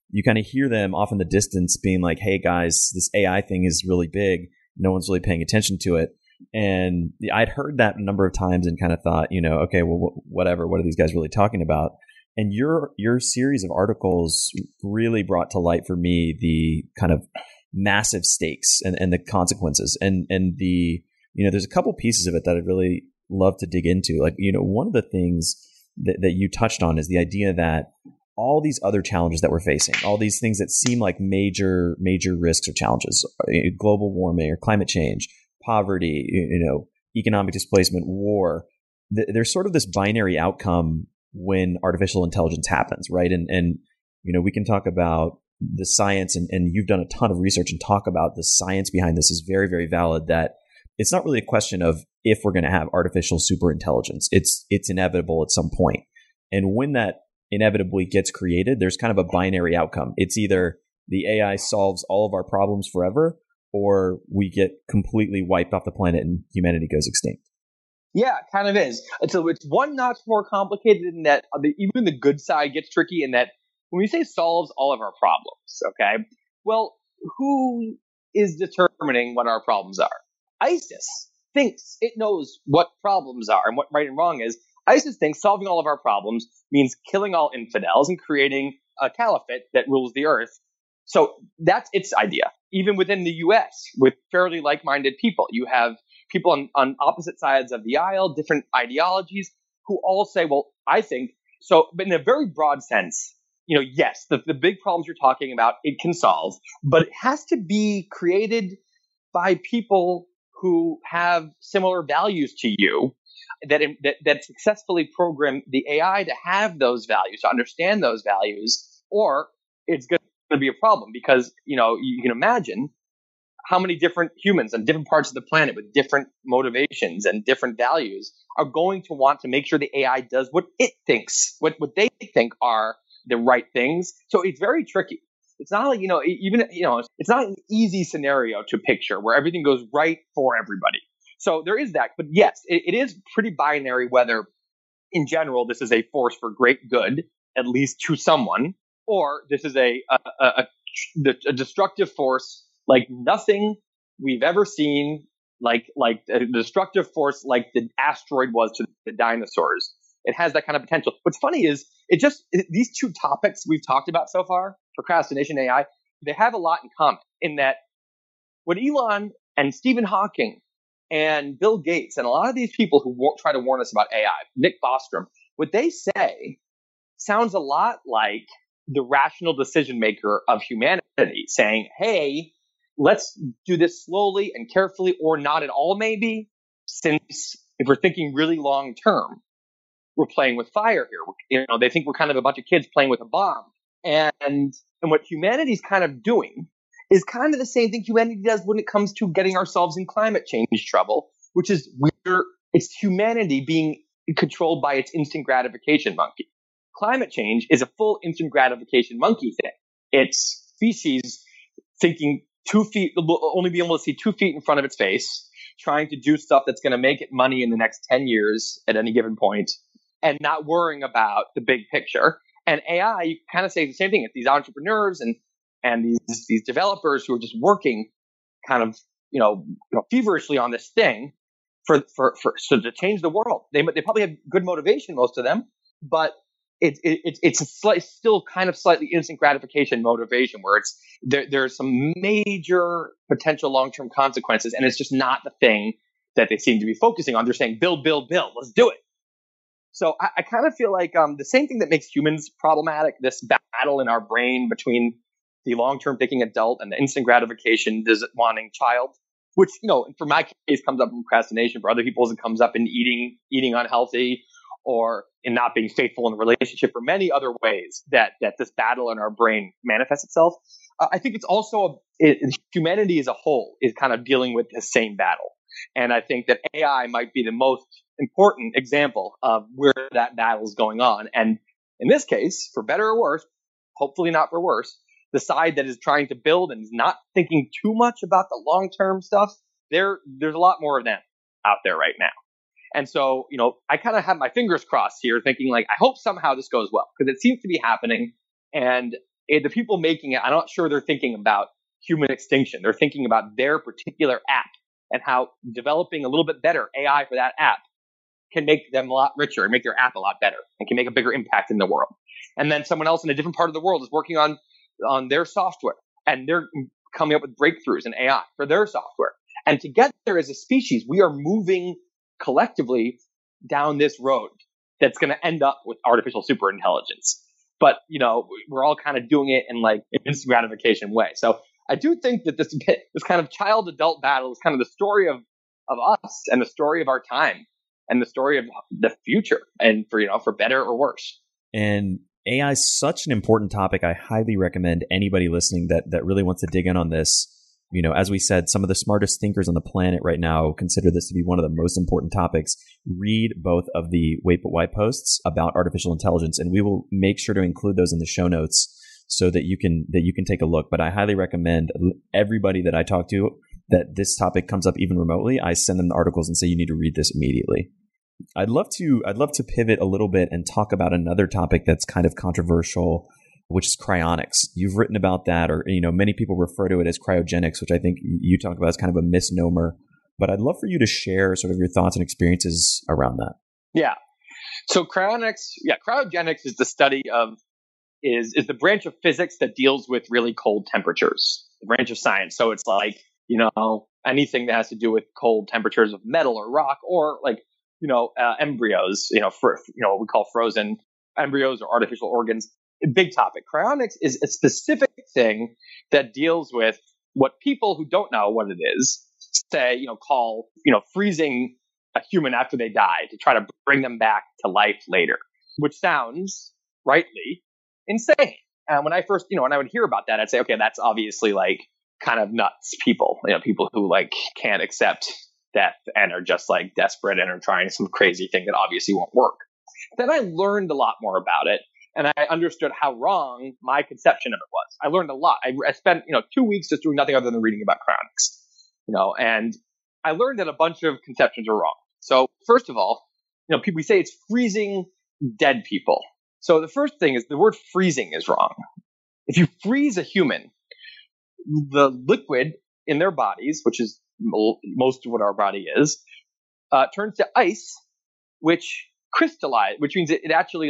you kind of hear them off in the distance being like, hey guys, this AI thing is really big. No one's really paying attention to it. And I'd heard that a number of times and kind of thought, okay, well, whatever. What are these guys really talking about? And your series of articles really brought to light for me the kind of massive stakes and the consequences. And the, there's a couple pieces of it that I'd really love to dig into. Like, one of the things that you touched on is the idea that all these other challenges that we're facing, all these things that seem like major risks or challenges, global warming or climate change, poverty, economic displacement, war, there's sort of this binary outcome when artificial intelligence happens, right? And we can talk about the science, and you've done a ton of research and talk about the science behind this is very, very valid, that it's not really a question of if we're going to have artificial super intelligence. It's inevitable at some point. And when that inevitably gets created, there's kind of a binary outcome. It's either the AI solves all of our problems forever, or we get completely wiped off the planet and humanity goes extinct. Yeah, it kind of is. So it's one notch more complicated in that even the good side gets tricky in that when we say solves all of our problems, okay, well, who is determining what our problems are? ISIS thinks it knows what problems are and what right and wrong is. ISIS thinks solving all of our problems means killing all infidels and creating a caliphate that rules the earth. So that's its idea. Even within the U.S., with fairly like-minded people, you have people on opposite sides of the aisle, different ideologies, who all say, well, I think so. But in a very broad sense, yes, the big problems you're talking about, it can solve, but it has to be created by people who have similar values to you, that successfully program the AI to have those values, to understand those values, or it's going to be a problem because, you can imagine how many different humans on different parts of the planet with different motivations and different values are going to want to make sure the AI does what it thinks, what they think are the right things. So it's very tricky. It's not like, it's not an easy scenario to picture where everything goes right for everybody. So there is that. But yes, it is pretty binary whether in general this is a force for great good, at least to someone, or this is a destructive force like nothing we've ever seen, like a destructive force like the asteroid was to the dinosaurs. It has that kind of potential. What's funny is these two topics we've talked about so far, procrastination, AI, they have a lot in common in that what Elon and Stephen Hawking and Bill Gates and a lot of these people who try to warn us about AI, Nick Bostrom, what they say sounds a lot like the rational decision maker of humanity saying, hey, let's do this slowly and carefully or not at all maybe, since if we're thinking really long term, we're playing with fire here. They think we're kind of a bunch of kids playing with a bomb. And what humanity's kind of doing is kind of the same thing humanity does when it comes to getting ourselves in climate change trouble, which is it's humanity being controlled by its instant gratification monkey. Climate change is a full instant gratification monkey thing. It's species thinking 2 feet, only being able to see 2 feet in front of its face, trying to do stuff that's going to make it money in the next 10 years at any given point, and not worrying about the big picture. And AI, you kind of say the same thing. It's these entrepreneurs and these developers who are just working kind of, feverishly on this thing so to change the world. They probably have good motivation, most of them, but it's still kind of slightly instant gratification motivation where there's some major potential long-term consequences, and it's just not the thing that they seem to be focusing on. They're saying, build, let's do it. So I kind of feel like the same thing that makes humans problematic, this battle in our brain between the long-term thinking adult and the instant gratification wanting child, which, for my case comes up in procrastination. For other people's, it comes up in eating unhealthy or in not being faithful in a relationship, or many other ways that this battle in our brain manifests itself. I think it's also humanity as a whole is kind of dealing with the same battle. And I think that AI might be the most important example of where that battle is going on. And in this case, for better or worse, hopefully not for worse, the side that is trying to build and is not thinking too much about the long-term stuff, there's a lot more of them out there right now. And so, I kind of have my fingers crossed here thinking like, I hope somehow this goes well because it seems to be happening. And the people making it, I'm not sure they're thinking about human extinction. They're thinking about their particular app and how developing a little bit better AI for that app can make them a lot richer and make their app a lot better and can make a bigger impact in the world. And then someone else in a different part of the world is working on their software, and they're coming up with breakthroughs in AI for their software. And together as a species, we are moving collectively down this road that's going to end up with artificial superintelligence. But, we're all kind of doing it in like an instant gratification way. So I do think that this kind of child-adult battle is kind of the story of us and the story of our time and the story of the future, and for better or worse. And AI is such an important topic. I highly recommend anybody listening that really wants to dig in on this. As we said, some of the smartest thinkers on the planet right now consider this to be one of the most important topics. Read both of the Wait But Why posts about artificial intelligence, and we will make sure to include those in the show notes so that you can take a look. But I highly recommend everybody that I talk to that this topic comes up even remotely, I send them the articles and say you need to read this immediately. I'd love to pivot a little bit and talk about another topic that's kind of controversial, which is cryonics. You've written about that, or many people refer to it as cryogenics, which I think you talk about as kind of a misnomer. But I'd love for you to share sort of your thoughts and experiences around that. Yeah. So cryogenics is the study of is the branch of physics that deals with really cold temperatures, the branch of science. So it's like anything that has to do with cold temperatures of metal or rock, or like embryos, what we call frozen embryos or artificial organs. A big topic. Cryonics is a specific thing that deals with what people who don't know what it is say, call, freezing a human after they die to try to bring them back to life later, which sounds rightly insane. And when I first, when I would hear about that, I'd say, okay, that's obviously like kind of nuts people, people who like can't accept death and are just like desperate and are trying some crazy thing that obviously won't work. Then I learned a lot more about it, and I understood how wrong my conception of it was. I learned a lot. I spent 2 weeks just doing nothing other than reading about cryonics, and I learned that a bunch of conceptions are wrong. So first of all, we say it's freezing dead people. So the first thing is the word freezing is wrong. If you freeze a human, the liquid in their bodies, which is most of what our body is, turns to ice, which means it actually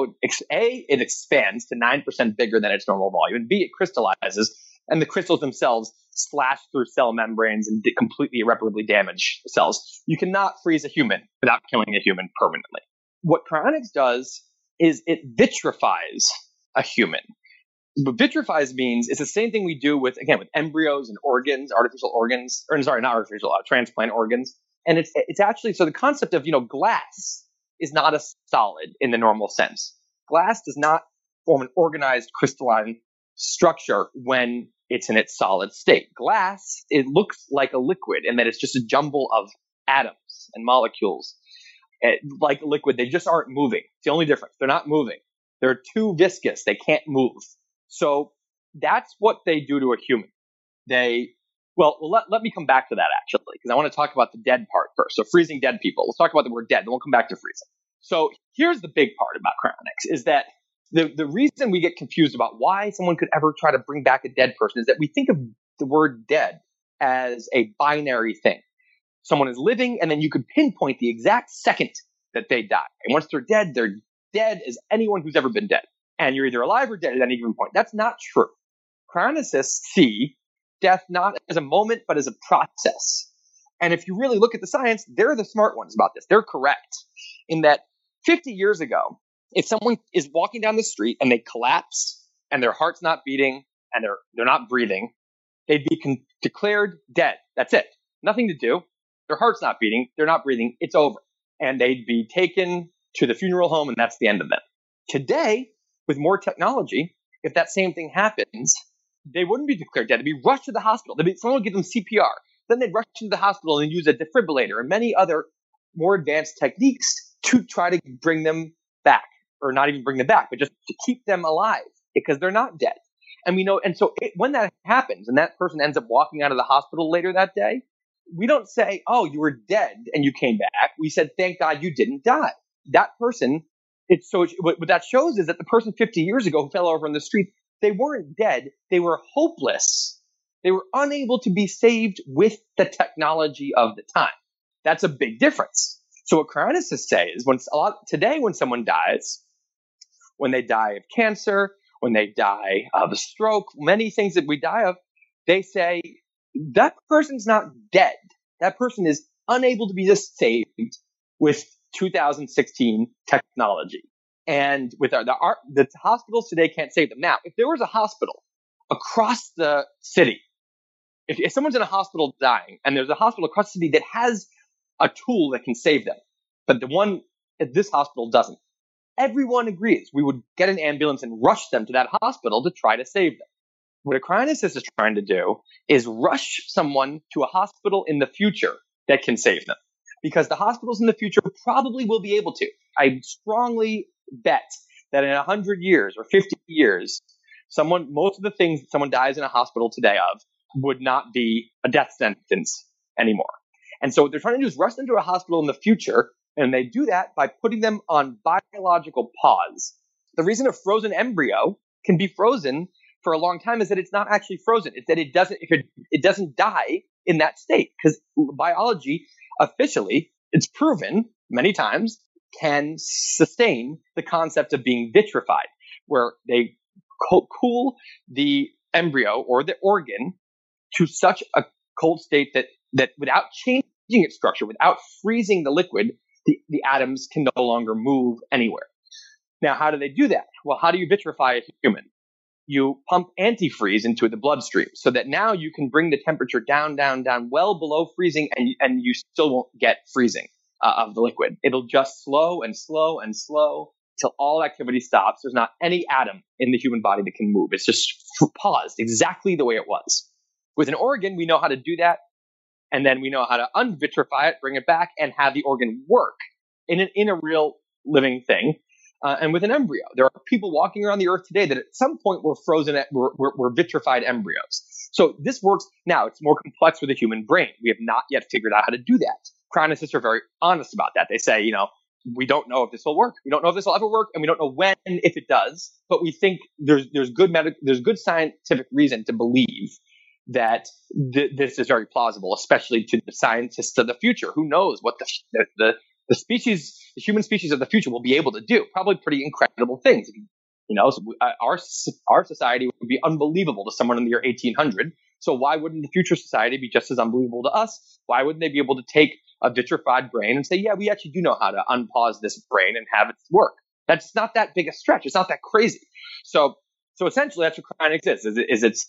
it expands to 9% bigger than its normal volume, and B, it crystallizes, and the crystals themselves slash through cell membranes and completely irreparably damage the cells. You cannot freeze a human without killing a human permanently. What cryonics does is it vitrifies a human. What vitrifies means it's the same thing we do with embryos and organs, transplant organs. And it's actually, so the concept of, glass is not a solid in the normal sense. Glass does not form an organized crystalline structure when it's in its solid state. Glass, it looks like a liquid in that it's just a jumble of atoms and molecules. Like a liquid, they just aren't moving. It's the only difference. They're not moving. They're too viscous. They can't move. So that's what they do to a human. Let me come back to that actually, because I want to talk about the dead part first. So freezing dead people. Let's talk about the word dead, then we'll come back to freezing. So here's the big part about cryonics is that the reason we get confused about why someone could ever try to bring back a dead person is that we think of the word dead as a binary thing. Someone is living, and then you could pinpoint the exact second that they die. And once they're dead as anyone who's ever been dead. And you're either alive or dead at any given point. That's not true. Cryonicists see death not as a moment, but as a process. And if you really look at the science, they're the smart ones about this. They're correct in that 50 years ago, if someone is walking down the street and they collapse and their heart's not beating and they're not breathing, they'd be declared dead. That's it. Nothing to do. Their heart's not beating. They're not breathing. It's over. And they'd be taken to the funeral home, and that's the end of them. Today, with more technology, if that same thing happens, they wouldn't be declared dead. They'd be rushed to the hospital. Someone would give them CPR. Then they'd rush into the hospital and use a defibrillator and many other more advanced techniques to try to bring them back, or not even bring them back, but just to keep them alive because they're not dead. And we know, and so when that happens and that person ends up walking out of the hospital later that day, we don't say, oh, you were dead and you came back. We said, thank God you didn't die. That person, what that shows is that the person 50 years ago who fell over in the street, They weren't dead. They were hopeless. They were unable to be saved with the technology of the time. That's a big difference. So what cryonicists say is today when someone dies, when they die of cancer, when they die of a stroke, many things that we die of, they say that person's not dead. That person is unable to be just saved with 2016 technology. And with the hospitals today can't save them. Now, if there was a hospital across the city, if someone's in a hospital dying and there's a hospital across the city that has a tool that can save them, but the one at this hospital doesn't, everyone agrees we would get an ambulance and rush them to that hospital to try to save them. What a cryonicist is trying to do is rush someone to a hospital in the future that can save them. Because the hospitals in the future probably will be able to. I strongly bet that in 100 years or 50 years, most of the things that someone dies in a hospital today of would not be a death sentence anymore. And so what they're trying to do is rush them to a hospital in the future, and they do that by putting them on biological pause. The reason a frozen embryo can be frozen for a long time is that it's not actually frozen. It's that it doesn't die in that state, because biology officially, it's proven many times, can sustain the concept of being vitrified, where they cool the embryo or the organ to such a cold state that without changing its structure, without freezing the liquid, the atoms can no longer move anywhere. Now, how do they do that? Well, how do you vitrify a human? You pump antifreeze into the bloodstream so that now you can bring the temperature down, well below freezing, and you still won't get freezing of the liquid. It'll just slow till all activity stops. There's not any atom in the human body that can move. It's just paused exactly the way it was. With an organ, we know how to do that, and then we know how to unvitrify it, bring it back, and have the organ work in a real living thing. And with an embryo, there are people walking around the earth today that at some point were frozen, were vitrified embryos. So this works. Now, it's more complex with the human brain. We have not yet figured out how to do that. Cryonicists are very honest about that. They say, we don't know if this will work. We don't know if this will ever work, and we don't know when, if it does. But we think there's good scientific reason to believe that this is very plausible, especially to the scientists of the future. Who knows what the human species of the future will be able to do? Probably pretty incredible things. Our society would be unbelievable to someone in the year 1800. So why wouldn't the future society be just as unbelievable to us? Why wouldn't they be able to take a vitrified brain and say, yeah, we actually do know how to unpause this brain and have it work? That's not that big a stretch. It's not that crazy. So essentially, that's what cryonics is.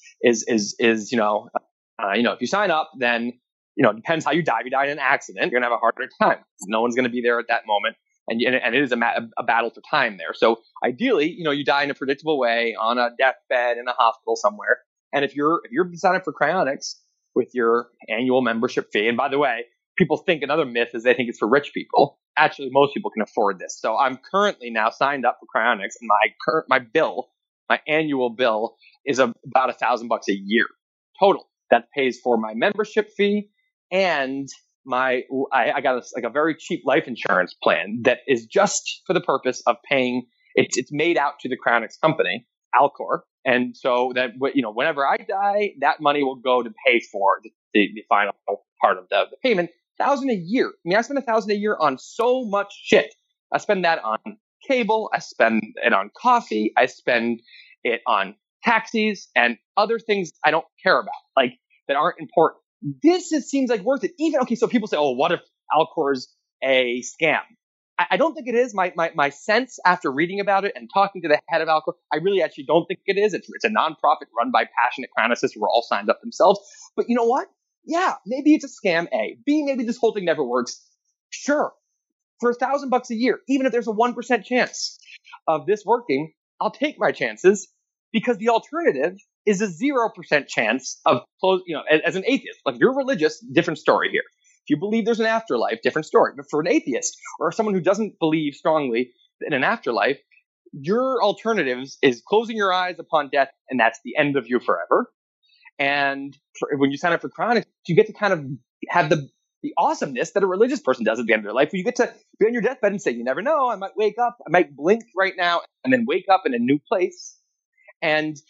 If you sign up, then it depends how you die. If you die in an accident, you're gonna have a harder time. No one's gonna be there at that moment, and it is a battle for time there. So ideally, you die in a predictable way on a deathbed in a hospital somewhere. And if you're signed up for cryonics with your annual membership fee, and by the way, people think another myth is they think it's for rich people. Actually, most people can afford this. So I'm currently now signed up for cryonics, and my annual bill is about $1,000 a year total. That pays for my membership fee, and I got a very cheap life insurance plan that is just for the purpose of paying. It's made out to the cryonics company, Alcor, and so that whenever I die, that money will go to pay for the final part of the payment. $1,000 a year. I mean, I spend $1,000 a year on so much shit. I spend that on cable. I spend it on coffee. I spend it on taxis and other things I don't care about, that aren't important. This seems like worth it. So people say, oh, what if Alcor's a scam? I don't think it is. My sense after reading about it and talking to the head of Alcor, I really actually don't think it is. It's a nonprofit run by passionate cryonicists who are all signed up themselves. But you know what? Yeah, maybe it's a scam, A. B, maybe this whole thing never works. Sure. For $1,000 a year, even if there's a 1% chance of this working, I'll take my chances, because the alternative is a 0% chance of as an atheist. Like, if you're religious, different story here. If you believe there's an afterlife, different story. But for an atheist or someone who doesn't believe strongly in an afterlife, your alternatives is closing your eyes upon death, and that's the end of you forever. And when you sign up for cryonics, you get to kind of have the awesomeness that a religious person does at the end of their life, where you get to be on your deathbed and say, you never know, I might wake up, I might blink right now and then wake up in a new place. And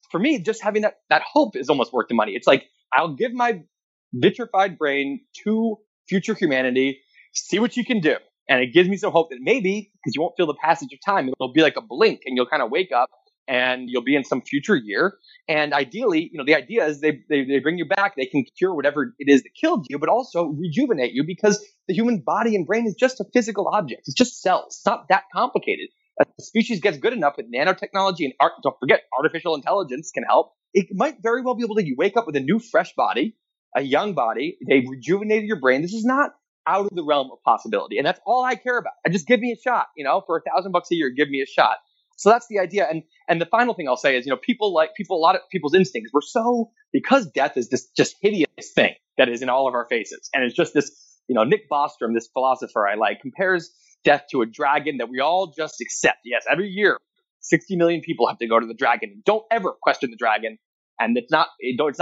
for me, just having that hope is almost worth the money. It's like, I'll give my vitrified brain to future humanity, see what you can do. And it gives me some hope that maybe, because you won't feel the passage of time, it'll be like a blink and you'll kind of wake up and you'll be in some future year. And ideally, the idea is they bring you back, they can cure whatever it is that killed you, but also rejuvenate you, because the human body and brain is just a physical object. It's just cells. It's not that complicated. A species gets good enough with nanotechnology and don't forget, artificial intelligence can help. It might very well be able to, you wake up with a new, fresh body, a young body. They've rejuvenated your brain. This is not out of the realm of possibility. And that's all I care about. I just give me a shot, for $1,000 a year, give me a shot. So that's the idea. And the final thing I'll say is, a lot of people's instincts, because death is this just hideous thing that is in all of our faces. And it's just this, Nick Bostrom, this philosopher I like, compares death to a dragon that we all just accept. Yes, every year, 60 million people have to go to the dragon. Don't ever question the dragon. And it's not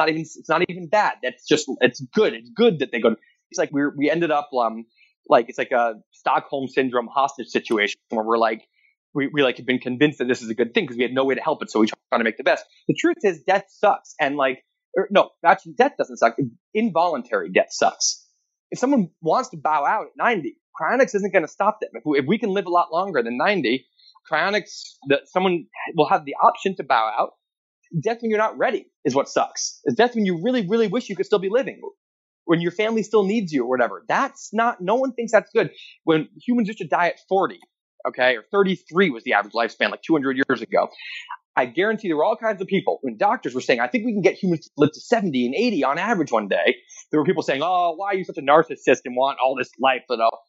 even bad. It's good. It's good that they go. It's like we ended up it's like a Stockholm syndrome hostage situation where we're like, we have been convinced that this is a good thing because we had no way to help it. So we try to make the best. The truth is death sucks. And actually death doesn't suck. Involuntary death sucks. If someone wants to bow out at 90, cryonics isn't going to stop them. If we can live a lot longer than 90, cryonics, someone will have the option to bow out. Death when you're not ready is what sucks. It's death when you really, really wish you could still be living, when your family still needs you or whatever. No one thinks that's good. When humans used to die at 40, okay, or 33 was the average lifespan like 200 years ago. I guarantee there were all kinds of people when doctors were saying, I think we can get humans to live to 70 and 80 on average one day. There were people saying, oh, why are you such a narcissist and want all this life?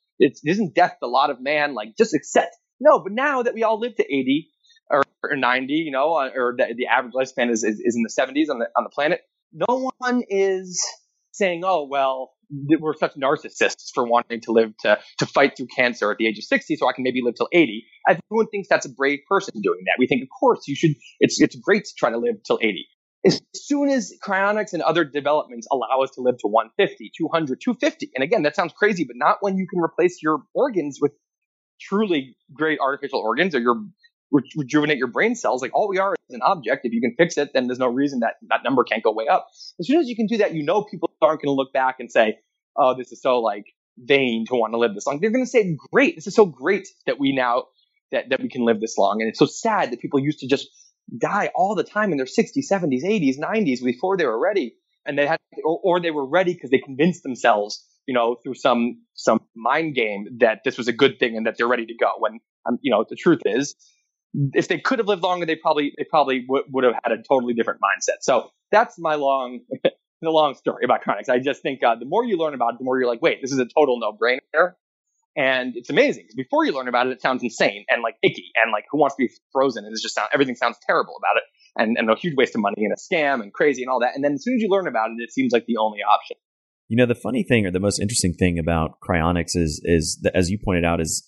Isn't death the lot of man? Like, just accept. No, but now that we all live to 80 or 90, or the average lifespan is in the 70s on the planet, no one is saying, oh, well, we're such narcissists for wanting to live to fight through cancer at the age of 60 so I can maybe live till 80. Everyone thinks that's a brave person doing that. We think, of course, you should. It's great to try to live till 80. As soon as cryonics and other developments allow us to live to 150, 200, 250, and again, that sounds crazy, but not when you can replace your organs with truly great artificial organs, or rejuvenate your brain cells. Like, all we are is an object. If you can fix it, then there's no reason that number can't go way up. As soon as you can do that, people aren't going to look back and say, oh, this is so vain to want to live this long. They're going to say, great, this is so great that we now that we can live this long. And it's so sad that people used to just die all the time in their 60s, 70s, 80s, 90s before they were ready. And they had, or they were ready because they convinced themselves, through some mind game that this was a good thing and that they're ready to go. When, the truth is, if they could have lived longer, they probably would have had a totally different mindset. So that's my long story about cryonics. I just think the more you learn about it, the more you're like, wait, this is a total no-brainer. And it's amazing. Before you learn about it, it sounds insane and icky and who wants to be frozen? And everything sounds terrible about it and a huge waste of money and a scam and crazy and all that. And then as soon as you learn about it, it seems like the only option. The funny thing, or the most interesting thing about cryonics is that, as you pointed out, is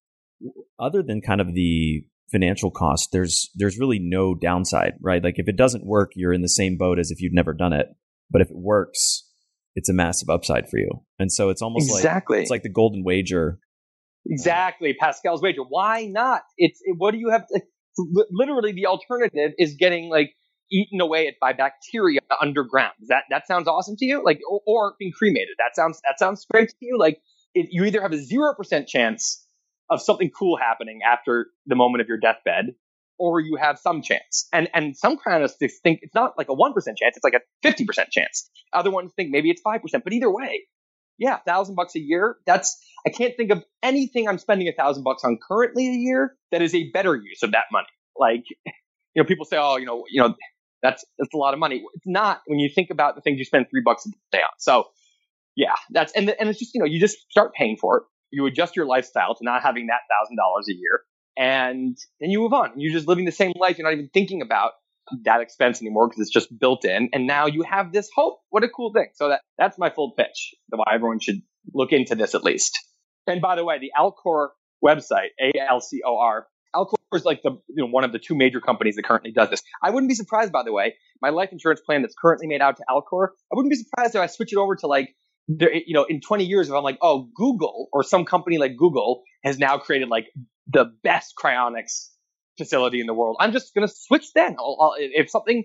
other than kind of the financial cost, there's really no downside, right? Like, if it doesn't work, you're in the same boat as if you'd never done it. But if it works, it's a massive upside for you. And so it's almost it's like the golden wager. Exactly. Pascal's wager. Why not? What do you have? Literally, the alternative is getting eaten away by bacteria underground. That sounds awesome to you? Or being cremated. That sounds great to you? You either have a 0% chance of something cool happening after the moment of your deathbed, or you have some chance. And some cryonists think it's not like a 1% chance, it's like a 50% chance. Other ones think maybe it's 5%, but either way, yeah, $1,000 a year, I can't think of anything I'm spending $1,000 on currently a year that is a better use of that money. People say, oh, that's a lot of money. It's not when you think about the things you spend $3 a day on. So yeah, and it's just, you just start paying for it. You adjust your lifestyle to not having that $1,000 a year, and then you move on. You're just living the same life. You're not even thinking about that expense anymore because it's just built in. And now you have this hope. What a cool thing. So that's my full pitch, why everyone should look into this at least. And by the way, the Alcor website, ALCOR, Alcor is one of the two major companies that currently does this. I wouldn't be surprised, by the way, my life insurance plan that's currently made out to Alcor, I wouldn't be surprised if I switch it over to in 20 years, if I'm like, oh, Google or some company like Google has now created the best cryonics facility in the world, I'm just going to switch then. If something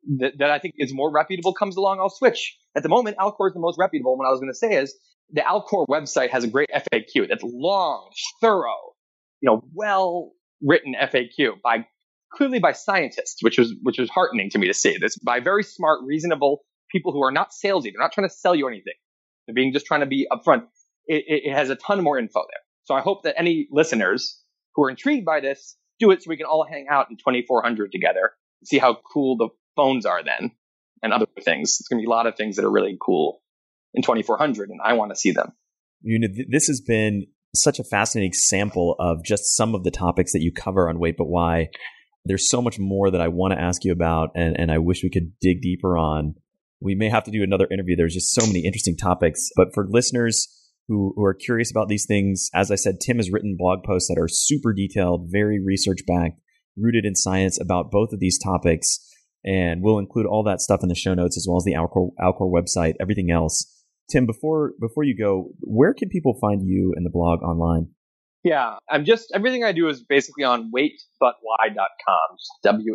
that I think is more reputable comes along, I'll switch. At the moment, Alcor is the most reputable. And what I was going to say is the Alcor website has a great FAQ that's long, thorough, well-written FAQ clearly by scientists, which was heartening to me to see. This by very smart, reasonable people who are not salesy. They're not trying to sell you anything. They're just trying to be upfront. It has a ton more info there. So I hope that any listeners who are intrigued by this do it so we can all hang out in 2400 together and see how cool the phones are then and other things. It's going to be a lot of things that are really cool in 2400, and I want to see them. This has been such a fascinating sample of just some of the topics that you cover on Wait But Why. There's so much more that I want to ask you about, and I wish we could dig deeper on. We may have to do another interview. There's just so many interesting topics. But for listeners who are curious about these things, as I said, Tim has written blog posts that are super detailed, very research-backed, rooted in science about both of these topics. And we'll include all that stuff in the show notes, as well as the Alcor website, everything else. Tim, before you go, where can people find you and the blog online? Yeah, everything I do is basically on waitbutwhy.com.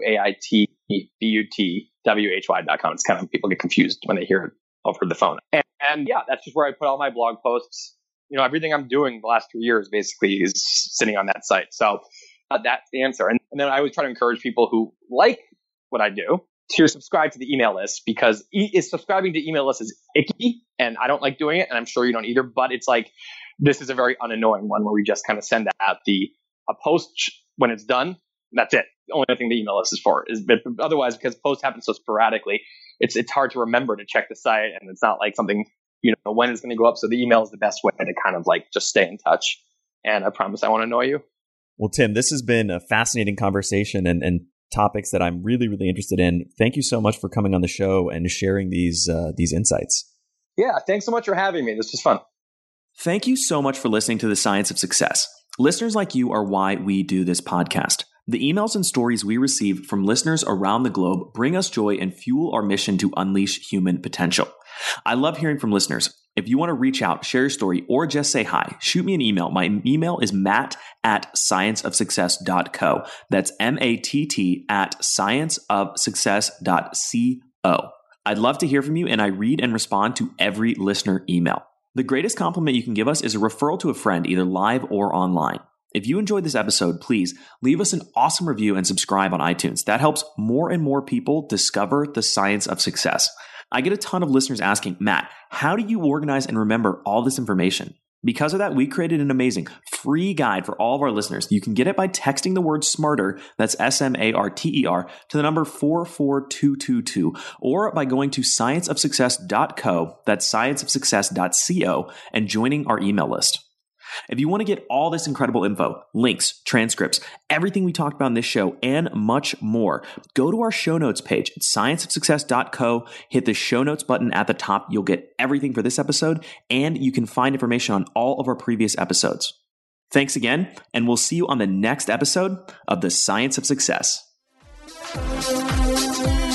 WAITBUTWHY.com. It's kind of, people get confused when they hear it over the phone. And yeah, that's just where I put all my blog posts. Everything I'm doing the last 3 years basically is sitting on that site. So that's the answer. And then I always try to encourage people who like what I do to subscribe to the email list, because subscribing to email lists is icky and I don't like doing it. And I'm sure you don't either, but it's like, this is a very unannoying one where we just kind of send out a post when it's done. That's it. The only thing the email list is for but otherwise, because posts happen so sporadically, it's hard to remember to check the site, and it's not like something, when it's going to go up. So the email is the best way to kind of like just stay in touch. And I promise I won't annoy you. Well, Tim, this has been a fascinating conversation and topics that I'm really, really interested in. Thank you so much for coming on the show and sharing these insights. Yeah, thanks so much for having me. This was fun. Thank you so much for listening to The Science of Success. Listeners like you are why we do this podcast. The emails and stories we receive from listeners around the globe bring us joy and fuel our mission to unleash human potential. I love hearing from listeners. If you want to reach out, share your story, or just say hi, shoot me an email. My email is matt@scienceofsuccess.co. That's matt@scienceofsuccess.co. I'd love to hear from you, and I read and respond to every listener email. The greatest compliment you can give us is a referral to a friend, either live or online. If you enjoyed this episode, please leave us an awesome review and subscribe on iTunes. That helps more and more people discover the science of success. I get a ton of listeners asking, Matt, how do you organize and remember all this information? Because of that, we created an amazing free guide for all of our listeners. You can get it by texting the word SMARTER, that's SMARTER, to the number 44222, or by going to scienceofsuccess.co, that's scienceofsuccess.co, and joining our email list. If you want to get all this incredible info, links, transcripts, everything we talked about in this show, and much more, go to our show notes page at scienceofsuccess.co, hit the show notes button at the top. You'll get everything for this episode, and you can find information on all of our previous episodes. Thanks again, and we'll see you on the next episode of The Science of Success.